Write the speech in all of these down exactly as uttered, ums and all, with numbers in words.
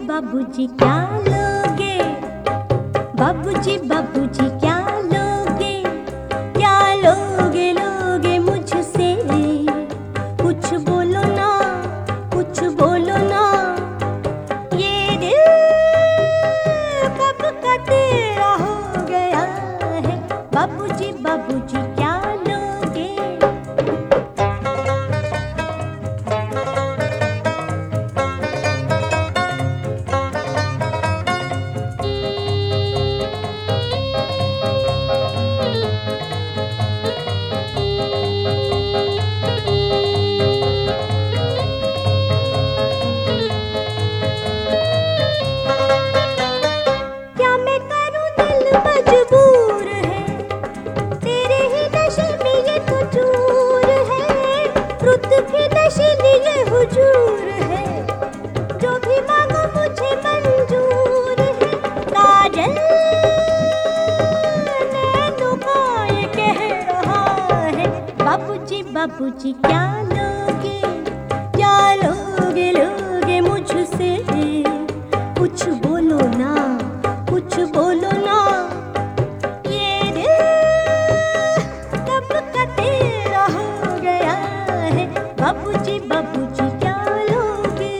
बाबूजी क्या लोगे, बाबूजी बाबूजी क्या लोगे, क्या लोगे लोगे मुझसे, कुछ बोलो ना, कुछ बोलो ना, ये दिल कब का तेरा हो गया है, बाबूजी बाबूजी क्या लोगे। हुजूर है, जो भी मांगो मुझे मंजूर है, काजल नैनों का ये कह रहा है, बाबूजी बाबूजी क्या लोगे, क्या लोगे लोगे मुझसे, कुछ बोलो ना, कुछ बोलो ना, ये दिल कब का तेरा हो गया है, बाबूजी बाबूजी क्या लोगे।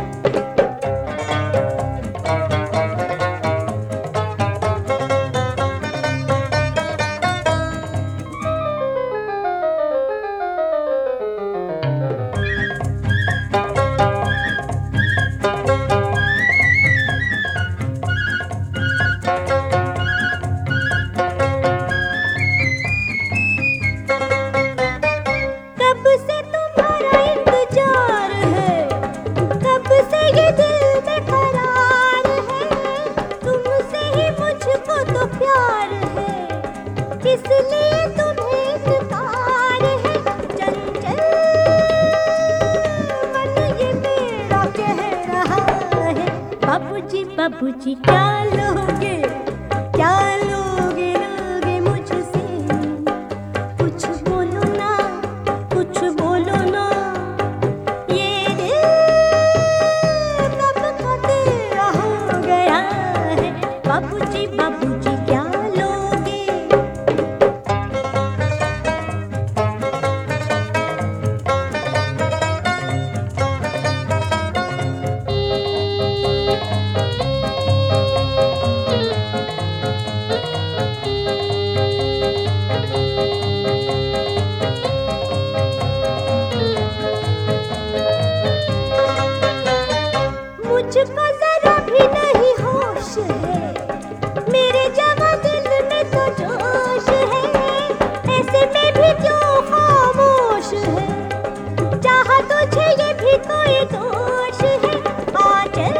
कब से तुम्हारा इंतजार है, कब से ये दिल बेकरार है, तुमसे ही मुझको तो प्यार है, इसलिए तुम्हें इत्कार है, चंचल मन ये मेरा कह रहा है, बाबूजी बाबूजी क्या लोगे, क्या लोगे लोगे मुझसे, कुछ बोलो ना, कुछ बोलो ना, ये दिल कब का तेरा हो गया है, बाबूजी बाबूजी क्या लोगे। मुझको जरा भी नहीं होश है, मेरे जवां दिल में तो जोश है, ऐसे में भी क्यों खामोश है, चाहा तुझे ये भी कोई दोष है, आंचल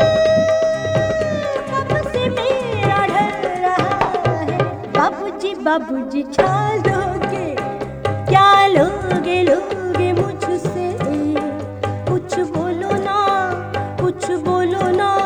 कब से मेरा ढल रहा है, बाबूजी बाबूजी क्या लोगे, क्या लोगे लोगे मुझसे, कुछ बोलो ना, कुछ बोलो ना,